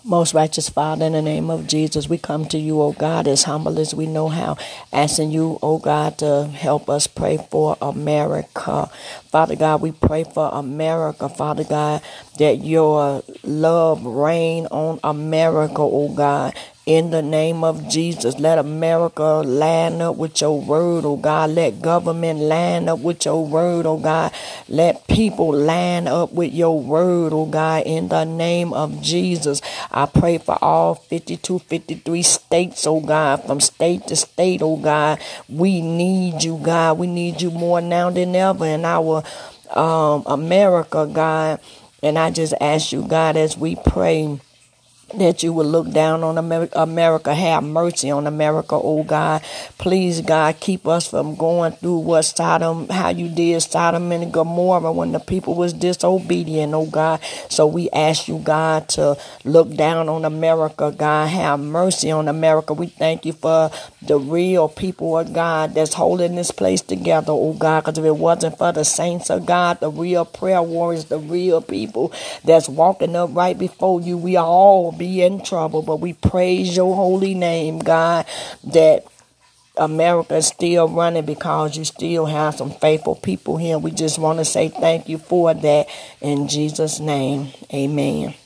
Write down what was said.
Most righteous Father, in the name of Jesus, we come to you, O God, as humble as we know how, asking you, O God, to help us pray for America. Father God, we pray for America, Father God, that your love reign on America, O God. In the name of Jesus, let America line up with your word, oh God. Let government line up with your word, oh God. Let people line up with your word, oh God. In the name of Jesus, I pray for all 52, 53 states, oh God, from state to state, oh God. We need you, God. We need you more now than ever in our America, God. And I just ask you, God, as we pray, that you will look down on America, have mercy on America, oh God. Please, God, keep us from going through what Sodom, how you did Sodom and Gomorrah when the people was disobedient, oh God. So we ask you, God, to look down on America, God. Have mercy on America. We thank you for the real people of God that's holding this place together, oh God, because if it wasn't for the saints of God, the real prayer warriors, the real people that's walking up right before you, we all be in trouble. But we praise your holy name, God, that America is still running because you still have some faithful people here. We just want to say thank you for that. In Jesus' name, amen.